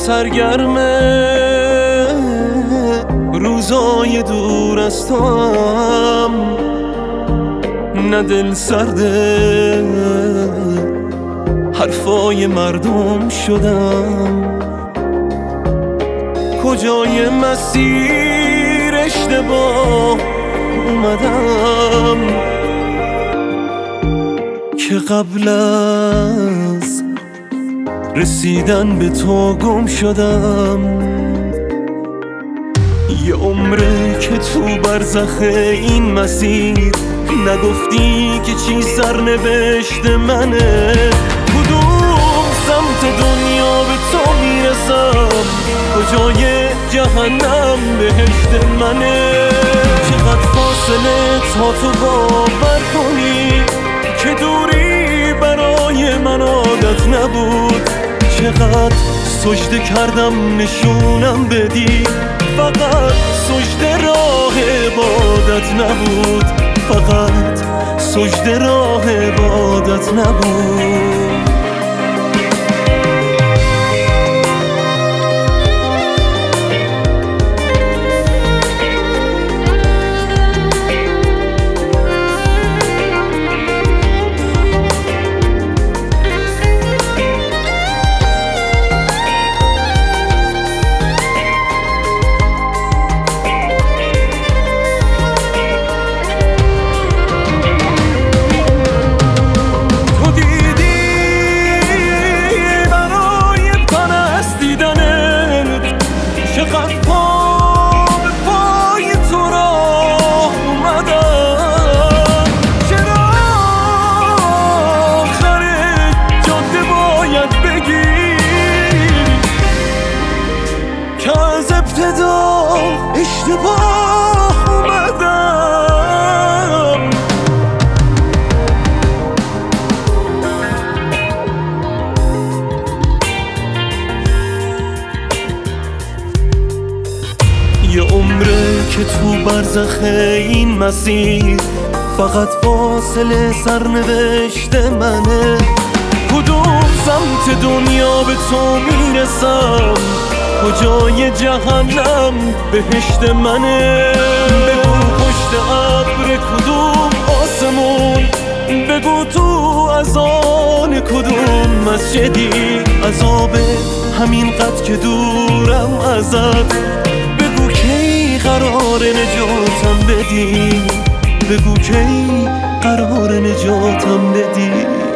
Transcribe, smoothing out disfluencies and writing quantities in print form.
سرگرمه روزای دور از توام، نه دل سرده حرفای مردم شدم. کجای مسیر اشتباه اومدم که قبل از رسیدن به تو گم شدم. یه عمره که تو برزخ این مسیر نگفتی که چی سرنوشت منه. کدوم سمت دنیا به تو میرسم، کجای جهنم بهشت منه. چقدر فاصله تا تو باور کنی که دوری برای من عادت نبود. چقدر سجده کردم نشونم بدی، فقط سجده راه عبادت نبود، فقط سجده راه عبادت نبود. از ابتدا اشتباه اومدم. یه عمره که تو برزخ این مسیر فقط فاصله سرنوشت منه. کدوم سمت دنیا به تو میرسم، کجای جهنم بهشت منه. بگو پشت ابر کدوم آسمون، بگو تو از آن کدوم مسجدی. عذاب همین قد که دورم ازت، بگو کی قرار نجاتم بدی، بگو کی قرار نجاتم بدی.